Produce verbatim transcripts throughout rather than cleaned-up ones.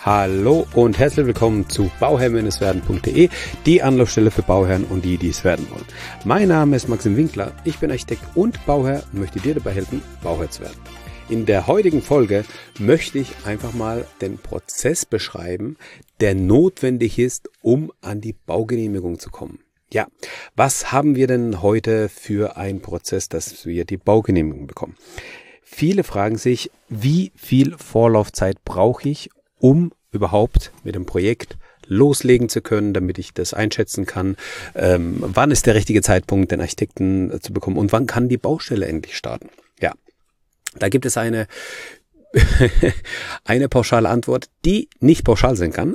Hallo und herzlich willkommen zu bauherr werden punkt de, die Anlaufstelle für Bauherren und die, die es werden wollen. Mein Name ist Maxim Winkler, ich bin Architekt und Bauherr und möchte dir dabei helfen, Bauherr zu werden. In der heutigen Folge möchte ich einfach mal den Prozess beschreiben, der notwendig ist, um an die Baugenehmigung zu kommen. Ja, was haben wir denn heute für einen Prozess, dass wir die Baugenehmigung bekommen? Viele fragen sich, wie viel Vorlaufzeit brauche ich, um überhaupt mit dem Projekt loslegen zu können, damit ich das einschätzen kann, ähm, wann ist der richtige Zeitpunkt, den Architekten äh, zu bekommen und wann kann die Baustelle endlich starten. Ja, da gibt es eine eine pauschale Antwort, die nicht pauschal sein kann,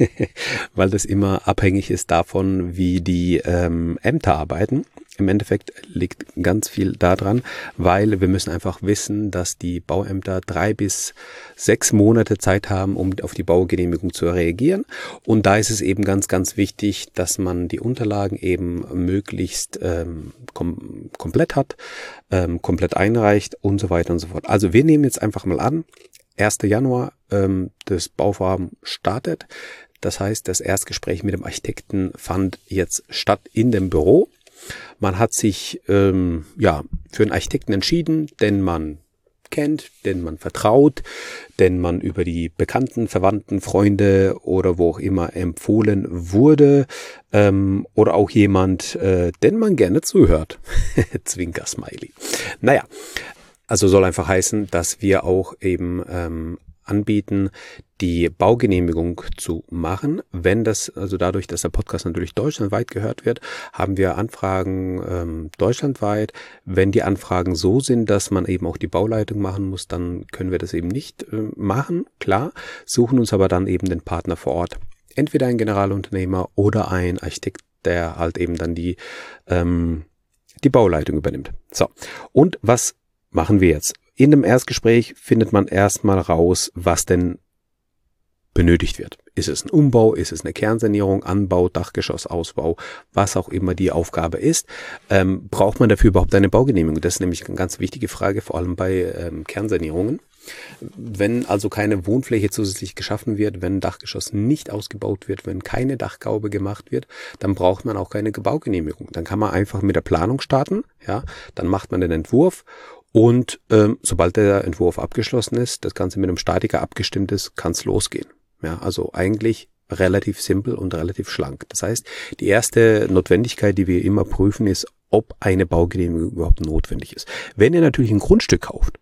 weil das immer abhängig ist davon, wie die ähm, Ämter arbeiten. Im Endeffekt liegt ganz viel daran, weil wir müssen einfach wissen, dass die Bauämter drei bis sechs Monate Zeit haben, um auf die Baugenehmigung zu reagieren. Und da ist es eben ganz, ganz wichtig, dass man die Unterlagen eben möglichst ähm, kom- komplett hat, ähm, komplett einreicht und so weiter und so fort. Also wir nehmen jetzt einfach mal an, erster Januar, ähm, das Bauvorhaben startet. Das heißt, das Erstgespräch mit dem Architekten fand jetzt statt in dem Büro. Man hat sich ähm, ja für einen Architekten entschieden, den man kennt, den man vertraut, den man über die Bekannten, Verwandten, Freunde oder wo auch immer empfohlen wurde, ähm, oder auch jemand, äh, den man gerne zuhört. Zwinker-Smiley. Naja, also soll einfach heißen, dass wir auch eben ähm, anbieten, die Baugenehmigung zu machen. Wenn das, also dadurch, dass der Podcast natürlich deutschlandweit gehört wird, haben wir Anfragen ähm, deutschlandweit. Wenn die Anfragen so sind, dass man eben auch die Bauleitung machen muss, dann können wir das eben nicht äh, machen, klar, suchen uns aber dann eben den Partner vor Ort. Entweder ein Generalunternehmer oder ein Architekt, der halt eben dann die, ähm, die Bauleitung übernimmt. So, und was machen wir jetzt? In dem Erstgespräch findet man erstmal raus, was denn benötigt wird. Ist es ein Umbau, ist es eine Kernsanierung, Anbau, Dachgeschoss, Ausbau, was auch immer die Aufgabe ist. Ähm, braucht man dafür überhaupt eine Baugenehmigung? Das ist nämlich eine ganz wichtige Frage, vor allem bei ähm, Kernsanierungen. Wenn also keine Wohnfläche zusätzlich geschaffen wird, wenn ein Dachgeschoss nicht ausgebaut wird, wenn keine Dachgaube gemacht wird, dann braucht man auch keine Baugenehmigung. Dann kann man einfach mit der Planung starten, ja, dann macht man den Entwurf. Und ähm, sobald der Entwurf abgeschlossen ist, das Ganze mit einem Statiker abgestimmt ist, kann es losgehen. Ja, also eigentlich relativ simpel und relativ schlank. Das heißt, die erste Notwendigkeit, die wir immer prüfen, ist, ob eine Baugenehmigung überhaupt notwendig ist. Wenn ihr natürlich ein Grundstück kauft,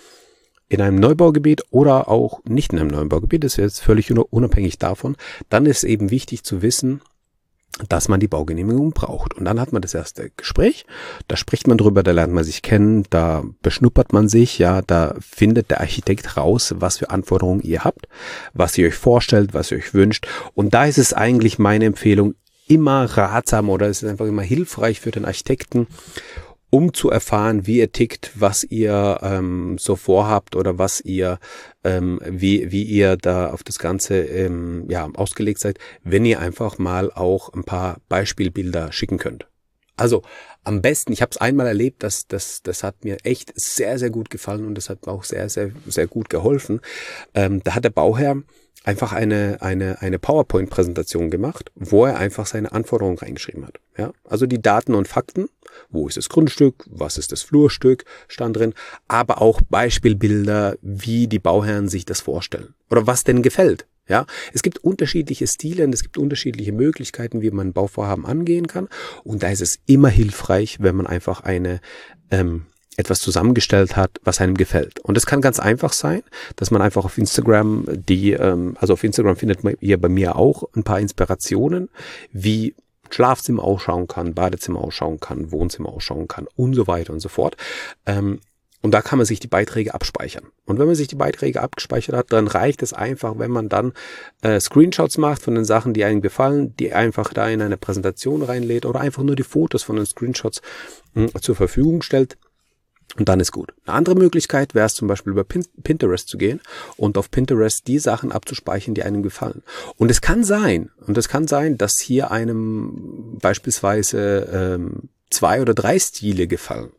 in einem Neubaugebiet oder auch nicht in einem Neubaugebiet, das ist jetzt völlig unabhängig davon, dann ist eben wichtig zu wissen, dass man die Baugenehmigung braucht. Und dann hat man das erste Gespräch, da spricht man drüber, da lernt man sich kennen, da beschnuppert man sich, ja, da findet der Architekt raus, was für Anforderungen ihr habt, was ihr euch vorstellt, was ihr euch wünscht. Und da ist es eigentlich meine Empfehlung, immer ratsam oder es ist einfach immer hilfreich für den Architekten, um zu erfahren, wie ihr tickt, was ihr ähm, so vorhabt oder was ihr, ähm, wie wie ihr da auf das Ganze ähm, ja ausgelegt seid, wenn ihr einfach mal auch ein paar Beispielbilder schicken könnt. Also am besten, ich habe es einmal erlebt, das das das hat mir echt sehr sehr gut gefallen und das hat mir auch sehr sehr sehr gut geholfen. Ähm, da hat der Bauherr einfach eine eine eine PowerPoint-Präsentation gemacht, wo er einfach seine Anforderungen reingeschrieben hat. Ja, also die Daten und Fakten. Wo ist das Grundstück? Was ist das Flurstück? Stand drin. Aber auch Beispielbilder, wie die Bauherren sich das vorstellen. Oder was denn gefällt. Ja, es gibt unterschiedliche Stile und es gibt unterschiedliche Möglichkeiten, wie man ein Bauvorhaben angehen kann. Und da ist es immer hilfreich, wenn man einfach eine, ähm, etwas zusammengestellt hat, was einem gefällt. Und es kann ganz einfach sein, dass man einfach auf Instagram die, ähm, also auf Instagram findet ihr bei mir auch ein paar Inspirationen, wie Schlafzimmer ausschauen kann, Badezimmer ausschauen kann, Wohnzimmer ausschauen kann und so weiter und so fort. Ähm, und da kann man sich die Beiträge abspeichern. Und wenn man sich die Beiträge abgespeichert hat, dann reicht es einfach, wenn man dann äh, Screenshots macht von den Sachen, die einem gefallen, die einfach da in eine Präsentation reinlädt oder einfach nur die Fotos von den Screenshots mh, zur Verfügung stellt. Und dann ist gut. Eine andere Möglichkeit wäre es zum Beispiel über Pinterest zu gehen und auf Pinterest die Sachen abzuspeichern, die einem gefallen. Und es kann sein, und es kann sein, dass hier einem beispielsweise ähm, zwei oder drei Stile gefallen.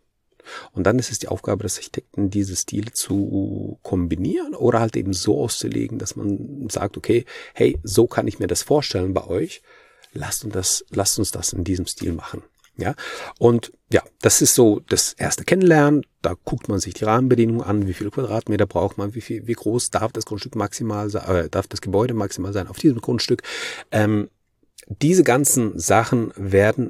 Und dann ist es die Aufgabe des Architekten, diese Stile zu kombinieren oder halt eben so auszulegen, dass man sagt, okay, hey, so kann ich mir das vorstellen bei euch. Lasst uns das, lasst uns das in diesem Stil machen. Ja, und ja, das ist so das erste Kennenlernen. Da guckt man sich die Rahmenbedingungen an, wie viele Quadratmeter braucht man, wie viel, wie groß darf das Grundstück maximal sein, äh, darf das Gebäude maximal sein auf diesem Grundstück. Ähm, diese ganzen Sachen werden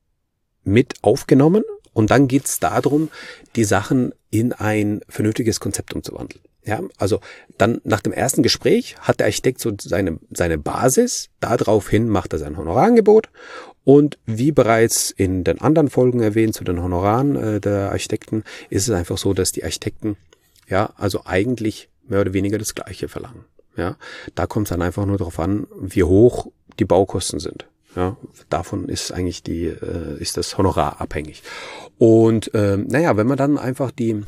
mit aufgenommen und dann geht es darum, die Sachen in ein vernünftiges Konzept umzuwandeln. Ja, also dann nach dem ersten Gespräch hat der Architekt so seine, seine Basis, daraufhin macht er sein Honorarangebot und wie bereits in den anderen Folgen erwähnt zu den Honoraren äh, der Architekten, ist es einfach so, dass die Architekten ja also eigentlich mehr oder weniger das Gleiche verlangen. Ja, da kommt es dann einfach nur darauf an, wie hoch die Baukosten sind. Ja, davon ist eigentlich die äh, ist das Honorar abhängig. Und ähm, naja, wenn man dann einfach die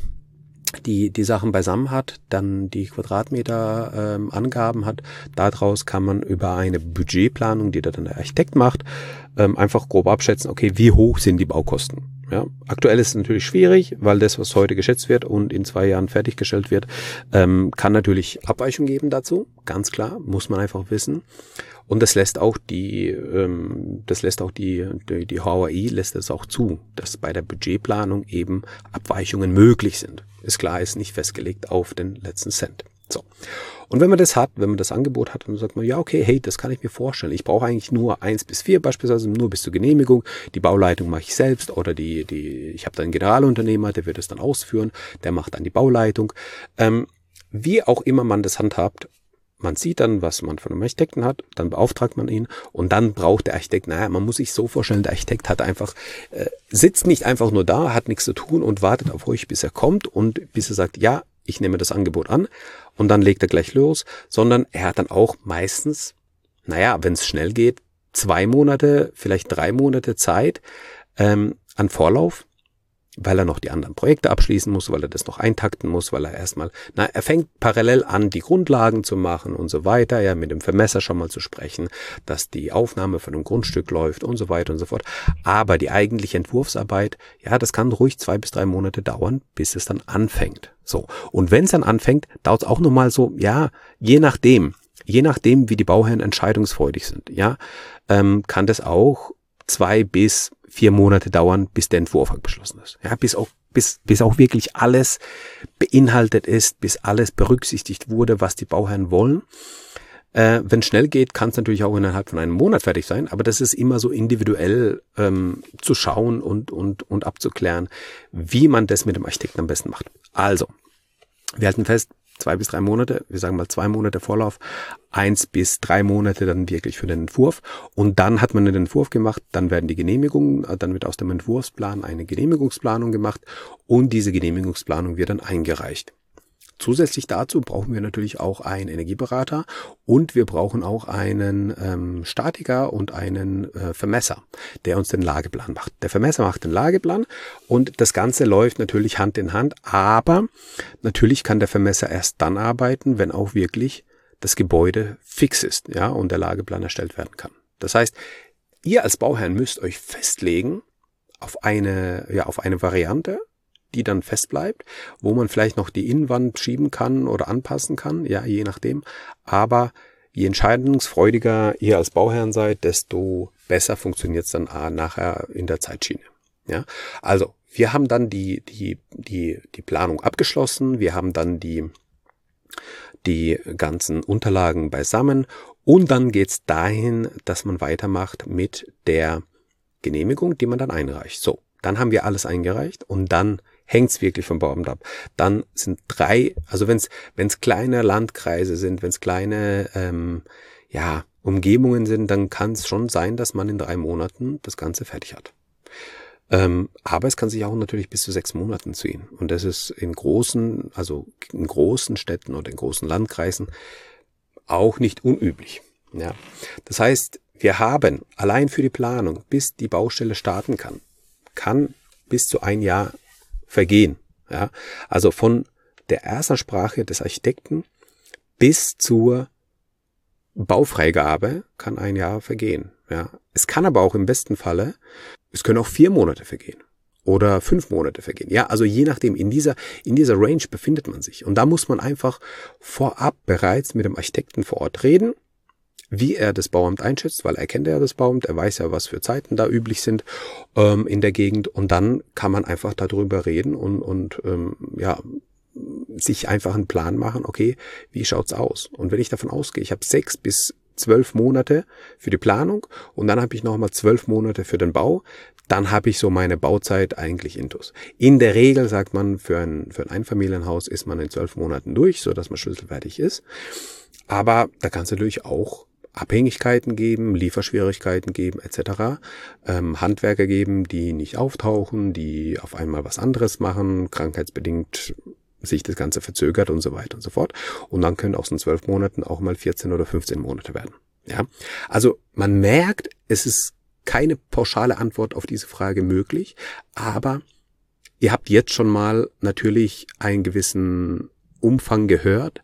die die Sachen beisammen hat, dann die Quadratmeter ähm, Angaben hat, daraus kann man über eine Budgetplanung, die da dann der Architekt macht, ähm, einfach grob abschätzen, okay, wie hoch sind die Baukosten. Ja, aktuell ist es natürlich schwierig, weil das, was heute geschätzt wird und in zwei Jahren fertiggestellt wird, ähm, kann natürlich Abweichungen geben dazu, ganz klar, muss man einfach wissen. Und das lässt auch die, ähm, das lässt auch die, die, die H O I lässt es auch zu, dass bei der Budgetplanung eben Abweichungen möglich sind. Ist klar, ist nicht festgelegt auf den letzten Cent. So. Und wenn man das hat, wenn man das Angebot hat, dann sagt man, ja, okay, hey, das kann ich mir vorstellen. Ich brauche eigentlich nur eins bis vier beispielsweise, nur bis zur Genehmigung. Die Bauleitung mache ich selbst oder die, die, ich habe da einen Generalunternehmer, der wird das dann ausführen, der macht dann die Bauleitung. Ähm, wie auch immer man das handhabt, man sieht dann, was man von einem Architekten hat, dann beauftragt man ihn und dann braucht der Architekt, naja, man muss sich so vorstellen, der Architekt hat einfach, äh, sitzt nicht einfach nur da, hat nichts zu tun und wartet auf euch, bis er kommt und bis er sagt, ja, ich nehme das Angebot an und dann legt er gleich los, sondern er hat dann auch meistens, naja, wenn es schnell geht, zwei Monate, vielleicht drei Monate Zeit ähm, an Vorlauf, weil er noch die anderen Projekte abschließen muss, weil er das noch eintakten muss, weil er erstmal, na, er fängt parallel an, die Grundlagen zu machen und so weiter, ja, mit dem Vermesser schon mal zu sprechen, dass die Aufnahme von einem Grundstück läuft und so weiter und so fort. Aber die eigentliche Entwurfsarbeit, ja, das kann ruhig zwei bis drei Monate dauern, bis es dann anfängt. So. Und wenn es dann anfängt, dauert es auch nochmal so, ja, je nachdem, je nachdem, wie die Bauherren entscheidungsfreudig sind, ja, ähm, kann das auch zwei bis vier Monate dauern, bis der Entwurf abgeschlossen ist. Ja, bis auch, bis, bis auch wirklich alles beinhaltet ist, bis alles berücksichtigt wurde, was die Bauherren wollen. Äh, wenn es schnell geht, kann es natürlich auch innerhalb von einem Monat fertig sein, aber das ist immer so individuell ähm, zu schauen und, und, und abzuklären, wie man das mit dem Architekten am besten macht. Also, wir halten fest, zwei bis drei Monate, wir sagen mal zwei Monate Vorlauf, eins bis drei Monate dann wirklich für den Entwurf und dann hat man den Entwurf gemacht, dann werden die Genehmigungen, dann wird aus dem Entwurfsplan eine Genehmigungsplanung gemacht und diese Genehmigungsplanung wird dann eingereicht. Zusätzlich dazu brauchen wir natürlich auch einen Energieberater und wir brauchen auch einen ähm, Statiker und einen äh, Vermesser, der uns den Lageplan macht. Der Vermesser macht den Lageplan und das Ganze läuft natürlich Hand in Hand, aber natürlich kann der Vermesser erst dann arbeiten, wenn auch wirklich das Gebäude fix ist, ja, und der Lageplan erstellt werden kann. Das heißt, ihr als Bauherrn müsst euch festlegen auf eine, ja, auf eine Variante, die dann fest bleibt, wo man vielleicht noch die Innenwand schieben kann oder anpassen kann, ja, je nachdem. Aber je entscheidungsfreudiger ihr als Bauherrn seid, desto besser funktioniert es dann nachher in der Zeitschiene. Ja, also wir haben dann die die die die Planung abgeschlossen, wir haben dann die die ganzen Unterlagen beisammen und dann geht's dahin, dass man weitermacht mit der Genehmigung, die man dann einreicht. So, dann haben wir alles eingereicht und dann hängt's wirklich vom Bauamt ab. Dann sind drei, also wenn's wenn's kleine Landkreise sind, wenn's kleine ähm, ja Umgebungen sind, dann kann es schon sein, dass man in drei Monaten das Ganze fertig hat. Ähm, aber es kann sich auch natürlich bis zu sechs Monaten ziehen. Und das ist in großen, also in großen Städten oder in großen Landkreisen auch nicht unüblich. Ja, das heißt, wir haben allein für die Planung, bis die Baustelle starten kann, kann bis zu ein Jahr vergehen. Ja, also von der Erstansprache des Architekten bis zur Baufreigabe kann ein Jahr vergehen. Ja, es kann aber auch im besten Falle, es können auch vier Monate vergehen. oder fünf Monate vergehen. Ja, also je nachdem, in dieser, in dieser Range befindet man sich. Und da muss man einfach vorab bereits mit dem Architekten vor Ort reden, wie er das Bauamt einschätzt, weil er kennt ja das Bauamt, er weiß ja, was für Zeiten da üblich sind ähm, in der Gegend. Und dann kann man einfach darüber reden und, und ähm, ja, sich einfach einen Plan machen, okay, wie schaut's aus? Und wenn ich davon ausgehe, ich habe sechs bis zwölf Monate für die Planung und dann habe ich nochmal zwölf Monate für den Bau, dann habe ich so meine Bauzeit eigentlich intus. In der Regel sagt man, für ein, für ein Einfamilienhaus ist man in zwölf Monaten durch, so dass man schlüsselfertig ist. Aber da kann es natürlich auch Abhängigkeiten geben, Lieferschwierigkeiten geben et cetera. Ähm, Handwerker geben, die nicht auftauchen, die auf einmal was anderes machen, krankheitsbedingt sich das Ganze verzögert und so weiter und so fort. Und dann können aus den zwölf Monaten auch mal vierzehn oder fünfzehn Monate werden. Ja, also man merkt, es ist keine pauschale Antwort auf diese Frage möglich, aber ihr habt jetzt schon mal natürlich einen gewissen Umfang gehört,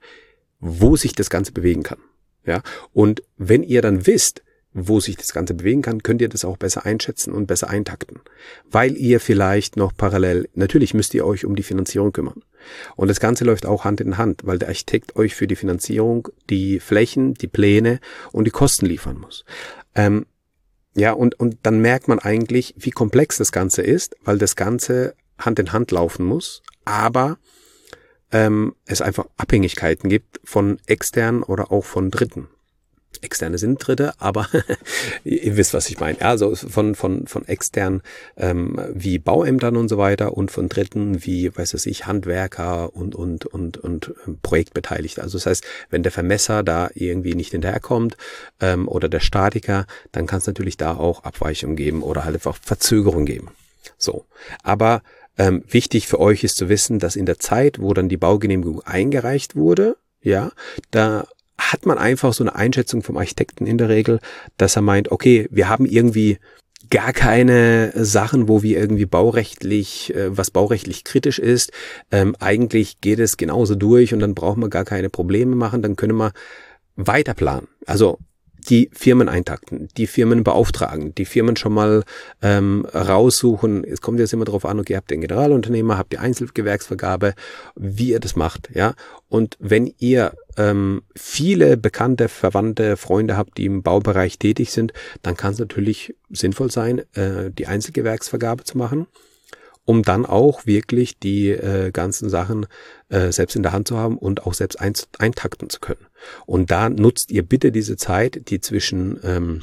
wo sich das Ganze bewegen kann. Ja, und wenn ihr dann wisst, wo sich das Ganze bewegen kann, könnt ihr das auch besser einschätzen und besser eintakten. Weil ihr vielleicht noch parallel, natürlich müsst ihr euch um die Finanzierung kümmern. Und das Ganze läuft auch Hand in Hand, weil der Architekt euch für die Finanzierung die Flächen, die Pläne und die Kosten liefern muss. Ähm, ja, und, und dann merkt man eigentlich, wie komplex das Ganze ist, weil das Ganze Hand in Hand laufen muss, aber ähm, es einfach Abhängigkeiten gibt von externen oder auch von Dritten. Externe sind Dritte, aber ihr wisst, was ich meine. Also von von von externen ähm, wie Bauämtern und so weiter und von Dritten wie, weiß es ich, Handwerker und und und und ähm, Projektbeteiligte. Also das heißt, wenn der Vermesser da irgendwie nicht hinterherkommt ähm, oder der Statiker, dann kann es natürlich da auch Abweichungen geben oder halt einfach Verzögerungen geben. So, aber ähm, wichtig für euch ist zu wissen, dass in der Zeit, wo dann die Baugenehmigung eingereicht wurde, ja, da hat man einfach so eine Einschätzung vom Architekten in der Regel, dass er meint, okay, wir haben irgendwie gar keine Sachen, wo wir irgendwie baurechtlich, äh, was baurechtlich kritisch ist. Ähm, eigentlich geht es genauso durch und dann brauchen wir gar keine Probleme machen, dann können wir weiter planen. Also die Firmen eintakten, die Firmen beauftragen, die Firmen schon mal ähm, raussuchen. Es kommt jetzt immer darauf an, okay, habt ihr einen Generalunternehmer, habt ihr Einzelgewerksvergabe, wie ihr das macht, ja. Und wenn ihr ähm, viele bekannte, Verwandte, Freunde habt, die im Baubereich tätig sind, dann kann es natürlich sinnvoll sein, äh, die Einzelgewerksvergabe zu machen, um dann auch wirklich die äh, ganzen Sachen äh, selbst in der Hand zu haben und auch selbst ein, eintakten zu können. Und da nutzt ihr bitte diese Zeit, die zwischen ähm,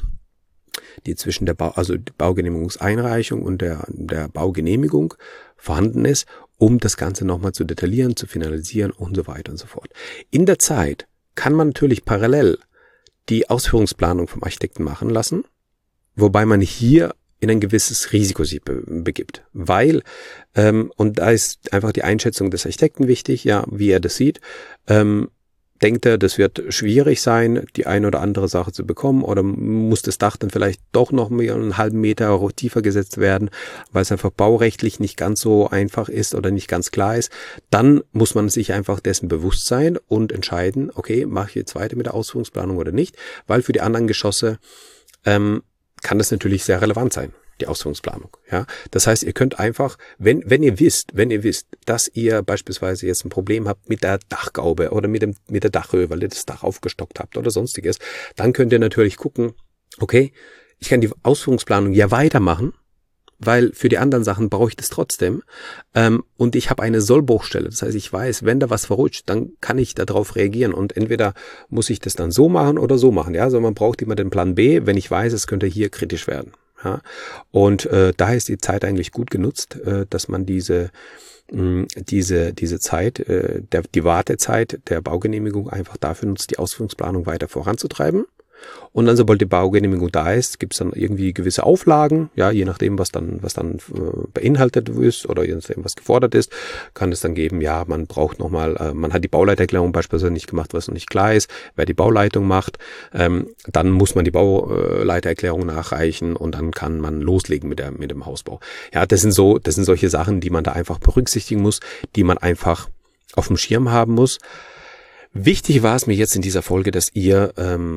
die zwischen der Bau, also die Baugenehmigungseinreichung und der der Baugenehmigung vorhanden ist, um das Ganze nochmal zu detaillieren, zu finalisieren und so weiter und so fort. In der Zeit kann man natürlich parallel die Ausführungsplanung vom Architekten machen lassen, wobei man hier in ein gewisses Risiko sich begibt. Weil, ähm, und da ist einfach die Einschätzung des Architekten wichtig, ja, wie er das sieht, ähm, denkt er, das wird schwierig sein, die eine oder andere Sache zu bekommen, oder muss das Dach dann vielleicht doch noch mehr einen halben Meter tiefer gesetzt werden, weil es einfach baurechtlich nicht ganz so einfach ist oder nicht ganz klar ist, dann muss man sich einfach dessen bewusst sein und entscheiden, okay, mache ich jetzt weiter mit der Ausführungsplanung oder nicht, weil für die anderen Geschosse ähm, kann das natürlich sehr relevant sein, die Ausführungsplanung. Ja, das heißt, ihr könnt einfach, wenn wenn ihr wisst, wenn ihr wisst, dass ihr beispielsweise jetzt ein Problem habt mit der Dachgaube oder mit dem mit der Dachhöhe, weil ihr das Dach aufgestockt habt oder sonstiges, dann könnt ihr natürlich gucken, okay, ich kann die Ausführungsplanung ja weitermachen, weil für die anderen Sachen brauche ich das trotzdem. Ähm, und ich habe eine Sollbruchstelle. Das heißt, ich weiß, wenn da was verrutscht, dann kann ich darauf reagieren. Und entweder muss ich das dann so machen oder so machen. Ja, also man braucht immer den Plan B, wenn ich weiß, es könnte hier kritisch werden. Ja, und äh, daher ist die Zeit eigentlich gut genutzt, äh, dass man diese mh, diese diese Zeit, äh, der, die Wartezeit der Baugenehmigung einfach dafür nutzt, die Ausführungsplanung weiter voranzutreiben. Und dann, sobald die Baugenehmigung da ist, gibt es dann irgendwie gewisse Auflagen, ja, je nachdem, was dann, was dann äh, beinhaltet ist oder je nachdem, was gefordert ist, kann es dann geben, ja, man braucht nochmal, äh, man hat die Bauleiterklärung beispielsweise nicht gemacht, was noch nicht klar ist, wer die Bauleitung macht, ähm, dann muss man die Bauleitererklärung nachreichen und dann kann man loslegen mit der, mit dem Hausbau. Ja, das sind so, das sind solche Sachen, die man da einfach berücksichtigen muss, die man einfach auf dem Schirm haben muss. Wichtig war es mir jetzt in dieser Folge, dass ihr, ähm,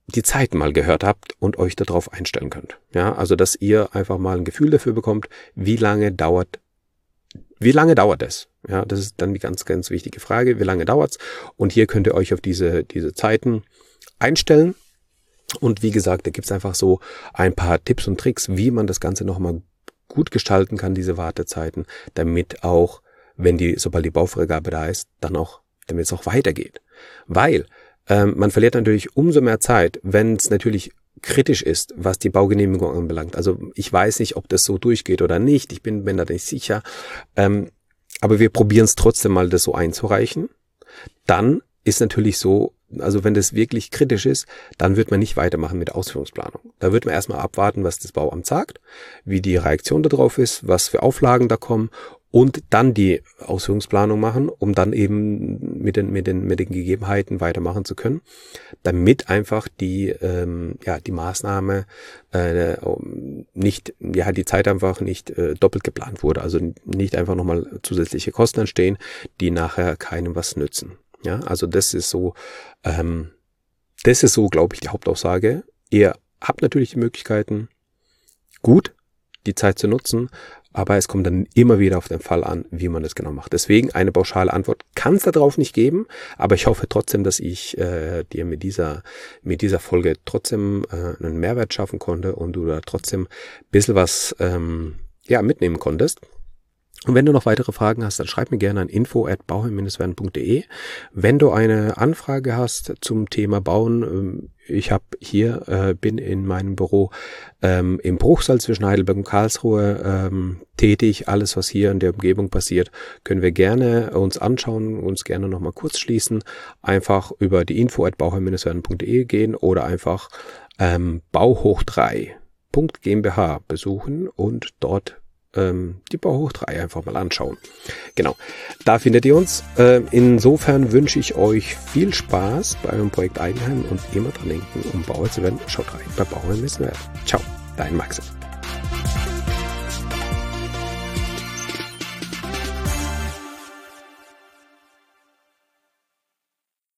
die Zeit mal gehört habt und euch darauf einstellen könnt. Ja, also dass ihr einfach mal ein Gefühl dafür bekommt, wie lange dauert, wie lange dauert es? Ja, das ist dann die ganz, ganz wichtige Frage. Wie lange dauert's? Und hier könnt ihr euch auf diese, diese Zeiten einstellen. Und wie gesagt, da gibt's einfach so ein paar Tipps und Tricks, wie man das Ganze nochmal gut gestalten kann, diese Wartezeiten, damit auch, wenn die, sobald die Baufreigabe da ist, dann auch, damit es auch weitergeht. Weil ähm, man verliert natürlich umso mehr Zeit, wenn es natürlich kritisch ist, was die Baugenehmigung anbelangt. Also ich weiß nicht, ob das so durchgeht oder nicht. Ich bin mir da nicht sicher. Ähm, aber wir probieren es trotzdem mal, das so einzureichen. Dann ist natürlich so, also wenn das wirklich kritisch ist, dann wird man nicht weitermachen mit der Ausführungsplanung. Da wird man erstmal abwarten, was das Bauamt sagt, wie die Reaktion darauf ist, was für Auflagen da kommen und dann die Ausführungsplanung machen, um dann eben mit den, mit den, mit den Gegebenheiten weitermachen zu können, damit einfach die, ähm, ja, die Maßnahme äh, nicht, ja, die Zeit einfach nicht äh, doppelt geplant wurde, also nicht einfach nochmal zusätzliche Kosten entstehen, die nachher keinem was nützen. Ja, also das ist so, ähm, das ist so, glaube ich, die Hauptaussage. Ihr habt natürlich die Möglichkeiten, gut die Zeit zu nutzen, aber es kommt dann immer wieder auf den Fall an, wie man das genau macht. Deswegen eine pauschale Antwort kann es darauf nicht geben, aber ich hoffe trotzdem, dass ich äh, dir mit dieser mit dieser Folge trotzdem äh, einen Mehrwert schaffen konnte und du da trotzdem ein bisschen was ähm, ja, mitnehmen konntest. Und wenn du noch weitere Fragen hast, dann schreib mir gerne an info at bauherr werden punkt de. Wenn du eine Anfrage hast zum Thema Bauen, ich habe hier, äh, bin in meinem Büro ähm, im Bruchsal zwischen Heidelberg und Karlsruhe ähm, tätig. Alles, was hier in der Umgebung passiert, können wir gerne uns anschauen, uns gerne nochmal kurz schließen. Einfach über die info at bauherr werden punkt de gehen oder einfach ähm, bauhoch drei punkt gmbh besuchen und dort die Bauhoch drei einfach mal anschauen. Genau, da findet ihr uns. Insofern wünsche ich euch viel Spaß bei eurem Projekt Eigenheim und immer dran denken, um Bauherr zu werden, schaut rein bei Bauherr müssen werden. Ciao, dein Max.